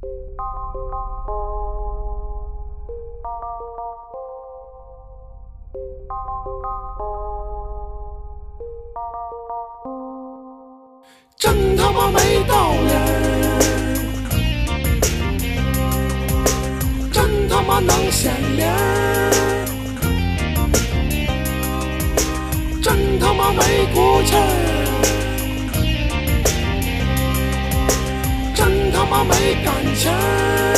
真他妈没道理儿，真他妈能显灵儿，真他妈没骨气儿，真他妈没感情儿。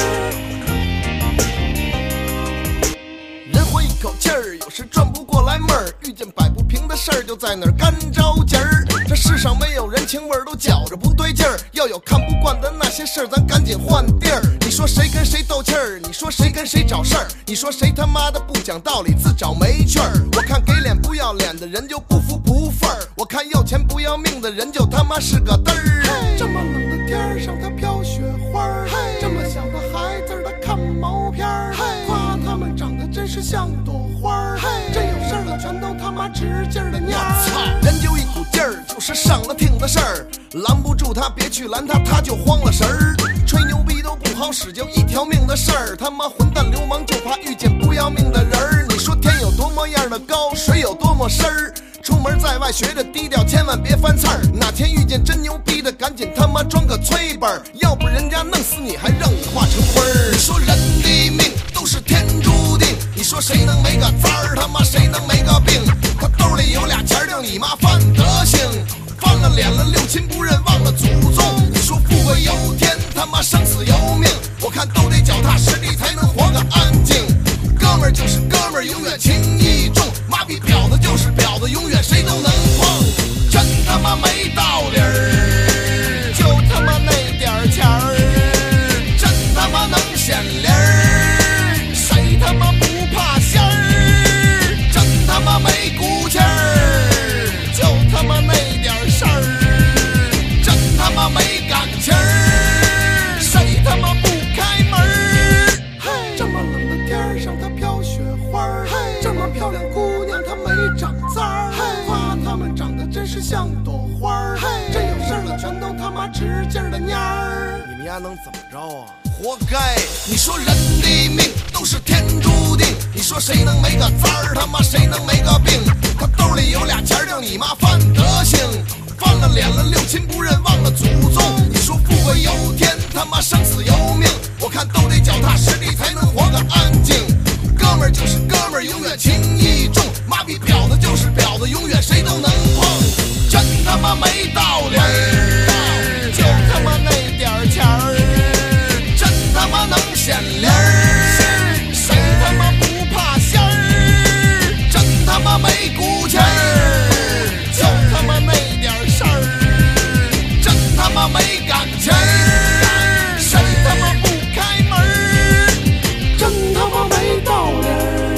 人活一口气儿，有时转不过来闷儿，遇见摆不平的事儿就在那儿干着急儿。这世上没有人情味儿，都觉着不对劲儿。要有看不惯的那些事儿，咱赶紧换地儿。你说谁跟谁斗气儿？你说谁跟谁找事儿？你说谁他妈的不讲道理，自找没趣儿？我看给脸不要脸的人就不服不忿儿，我看要钱不要命的人就他妈是个嘚儿。 这么冷的天儿上它飘雪花儿，这么小的孩子他看毛片儿，夸他们长得真是像朵花儿，真有事儿了全都他妈直劲儿的蔫儿。 人就一股劲儿，就是上了听的事儿，拦不住他别去拦他，他就慌了神儿。吹牛逼都不好使，就一条命的事儿，他妈混蛋流氓就怕遇见不要命的人儿。你说天有多么样的高，水有多么深儿，出门在外学着低调，千万别翻刺儿。哪天遇见真牛逼的，赶紧他妈装个催本儿，要不人家弄死你还让你化成灰儿。你说人的命都是天注定，你说谁能没个灾儿，他妈谁能没个病？他兜里有俩钱就你妈犯德行，翻了脸了六亲不认忘了祖宗。你说富贵由天，他妈生死由命，我看都得脚踏实地才能活个安静。哥们儿就是哥们儿，永远情义重，妈逼婊子就是婊子，永远谁都能碰。真他妈没道理儿，就他妈那点儿钱儿，真他妈能显灵儿，谁他妈不怕仙儿？真他妈没骨气儿，就他妈那点儿事儿，真他妈没感情儿，谁他妈不开门儿？ 这么冷的天儿上它飘雪花儿，这么漂亮姑娘她没长簪儿，夸她们长得真是像朵花儿，真有事儿了全都他妈直劲儿的蔫儿。 你们家能怎么着啊？活该！你说人的命都是天注定，你说谁能没个灾儿，他妈谁能没个病？他兜里有俩钱就你妈犯德行，翻了脸了六亲不认忘了祖宗。你说富贵由天，他妈生死由命，我看都得脚踏实地才能活个安静。哥们儿就是哥们儿，永远情义重，妈逼婊子就是婊子，永远谁都能碰。真他妈没道理儿，就他妈那点儿钱儿，真他妈能显灵儿，谁他妈不怕仙儿？真他妈没骨气儿，就他妈那点儿事儿，真他妈没感情儿，谁他妈不开门儿？ 真他妈没道理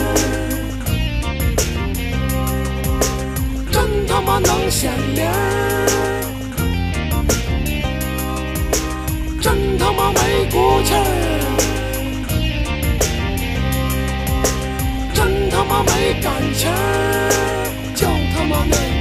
儿，真他妈能显灵儿，真他妈没骨气儿，真他妈没感情儿，就他妈那